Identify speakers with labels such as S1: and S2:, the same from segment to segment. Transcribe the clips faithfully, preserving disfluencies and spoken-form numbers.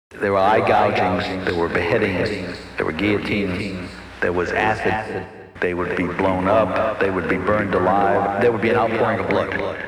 S1: There were eye gougings, there were beheadings, there were guillotines, there was acid. They would be blown up, they would be burned alive, there would be an outpouring of blood.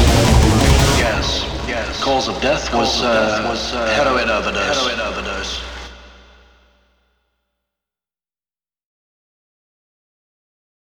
S2: Cause of death was, uh, was uh, heroin overdose. Heroin overdose.